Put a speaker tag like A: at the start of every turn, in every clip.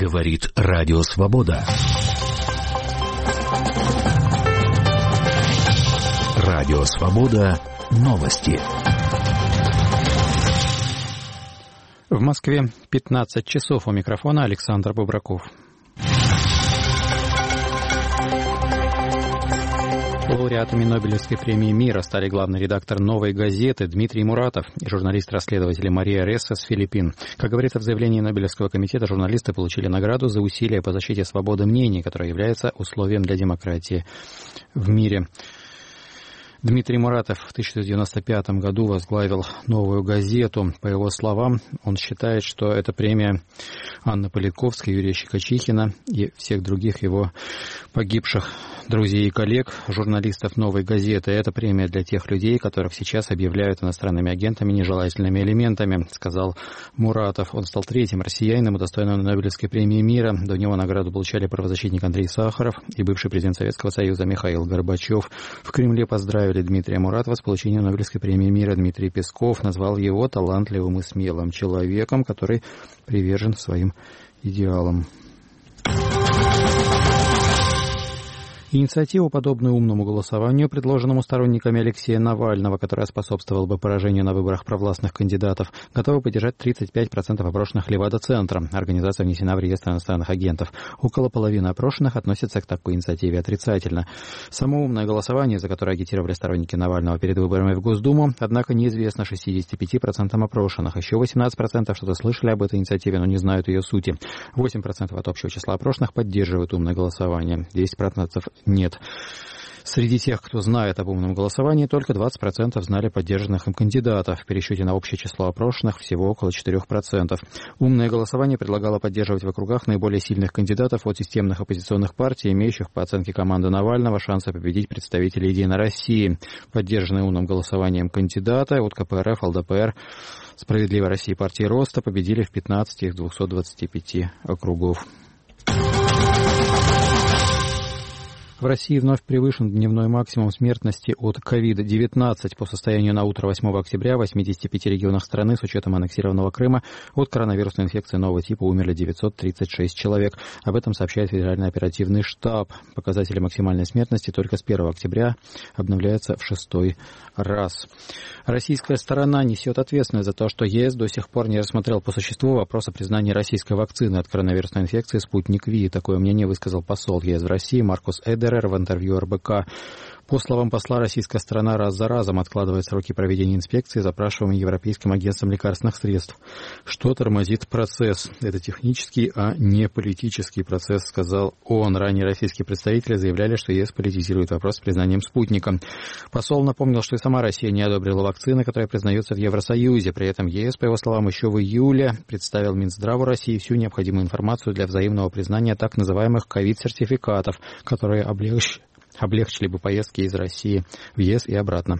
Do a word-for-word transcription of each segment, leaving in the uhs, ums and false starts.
A: Говорит Радио Свобода. Радио Свобода. Новости.
B: В Москве пятнадцать часов. У микрофона Александр Бубраков. Лауреатами Нобелевской премии мира стали главный редактор «Новой газеты» Дмитрий Муратов и журналист-расследователь Мария Ресса с Филиппин. Как говорится в заявлении Нобелевского комитета, журналисты получили награду за усилия по защите свободы мнений, которая является условием для демократии в мире. Дмитрий Муратов в тысяча девятьсот девяносто пятом году возглавил «Новую газету». По его словам, он считает, что эта премия Анны Политковской, Юрия Щекочихина и всех других его погибших друзей и коллег, журналистов «Новой газеты». Это премия для тех людей, которых сейчас объявляют иностранными агентами, нежелательными элементами, сказал Муратов. Он стал третьим россиянином, удостоенным Нобелевской премии мира. До него награду получали правозащитник Андрей Сахаров и бывший президент Советского Союза Михаил Горбачев. В Кремле поздравили Дмитрия Муратова с получением Нобелевской премии мира. Дмитрий Песков назвал его талантливым и смелым человеком, который привержен своим идеалам. Инициативу, подобную умному голосованию, предложенному сторонниками Алексея Навального, которая способствовала бы поражению на выборах провластных кандидатов, готовы поддержать тридцать пять процентов опрошенных Левада-центра. Организация внесена в реестр иностранных агентов. Около половины опрошенных относятся к такой инициативе отрицательно. Само умное голосование, за которое агитировали сторонники Навального перед выборами в Госдуму, однако неизвестно шестьдесят пять процентов опрошенных. Еще восемнадцать процентов что-то слышали об этой инициативе, но не знают ее сути. восемь процентов от общего числа опрошенных поддерживают умное голосование. десять процентов нет. Среди тех, кто знает об умном голосовании, только двадцать процентов знали поддержанных им кандидатов. В пересчете на общее число опрошенных всего около четыре процента. Умное голосование предлагало поддерживать в округах наиболее сильных кандидатов от системных оппозиционных партий, имеющих, по оценке команды Навального, шансы победить представителей «Единой России». Поддержанные умным голосованием кандидаты от ка пэ эр эф, эл дэ пэ эр, «Справедливой России» и партии Роста победили в пятнадцати из двухсот двадцати пяти округов. В России вновь превышен дневной максимум смертности от ковид девятнадцать. По состоянию на утро восьмого октября в восьмидесяти пяти регионах страны с учетом аннексированного Крыма от коронавирусной инфекции нового типа умерли девятьсот тридцать шесть человек. Об этом сообщает Федеральный оперативный штаб. Показатели максимальной смертности только с первого октября обновляются в шестой раз. Российская сторона несет ответственность за то, что ЕС до сих пор не рассмотрел по существу вопрос о признании российской вакцины от коронавирусной инфекции «Спутник Ви». Такое мнение высказал посол ЕС в России Маркус Эдерер в интервью эр бэ ка. По словам посла, российская сторона раз за разом откладывает сроки проведения инспекции, запрашиваемые Европейским агентством лекарственных средств. Что тормозит процесс? Это технический, а не политический процесс, сказал он. Ранее российские представители заявляли, что ЕС политизирует вопрос с признанием спутника. Посол напомнил, что и сама Россия не одобрила вакцины, которые признаются в Евросоюзе. При этом ЕС, по его словам, еще в июле представил Минздраву России всю необходимую информацию для взаимного признания так называемых ковид-сертификатов, которые облегчат облегчили бы поездки из России в ЕС и обратно.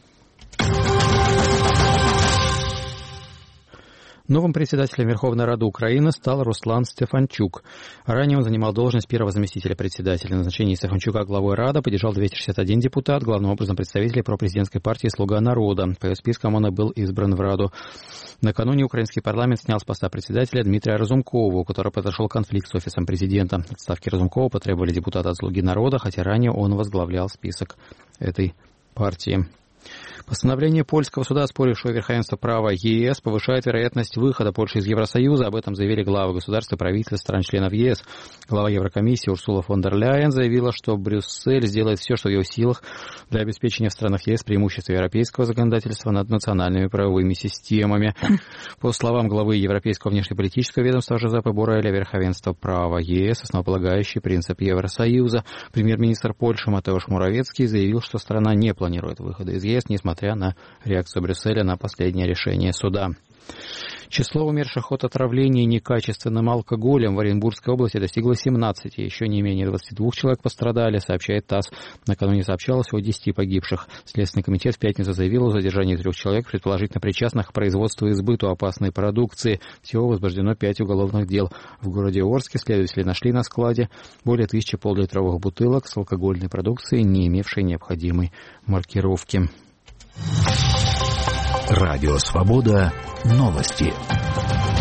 B: Новым председателем Верховной Рады Украины стал Руслан Стефанчук. Ранее он занимал должность первого заместителя председателя. Назначение Стефанчука главой Рады поддержал двести шестьдесят один депутат, главным образом представителей пропрезидентской партии «Слуга народа». По ее спискам он и был избран в Раду. Накануне украинский парламент снял с поста председателя Дмитрия Разумкова, у которого произошел конфликт с офисом президента. Отставки Разумкова потребовали депутаты от «Слуги народа», хотя ранее он возглавлял список этой партии. Постановление польского суда, оспорившего верховенство права ЕС, повышает вероятность выхода Польши из Евросоюза. Об этом заявили главы государств и правительств стран-членов ЕС. Глава Еврокомиссии Урсула фон дер Ляйен заявила, что Брюссель сделает все, что в его силах для обеспечения в странах ЕС преимущества европейского законодательства над национальными правовыми системами. По словам главы Европейского внешнеполитического ведомства Жозепа Борреля, верховенство права ЕС – основополагающий принцип Евросоюза. Премьер-министр Польши Матеуш Муравецкий заявил, что страна не планирует выхода из ЕС, несмотря на реакцию Брюсселя на последнее решение суда. Число умерших от отравления некачественным алкоголем в Оренбургской области достигло семнадцати. Еще не менее двадцати двух человек пострадали, сообщает ТАСС. Накануне сообщалось о десяти погибших. Следственный комитет в пятницу заявил о задержании трех человек, предположительно причастных к производству и сбыту опасной продукции. Всего возбуждено пять уголовных дел. В городе Орске следователи нашли на складе более тысячи поллитровых бутылок с алкогольной продукцией, не имевшей необходимой маркировки.
A: Радио Свобода. Новости.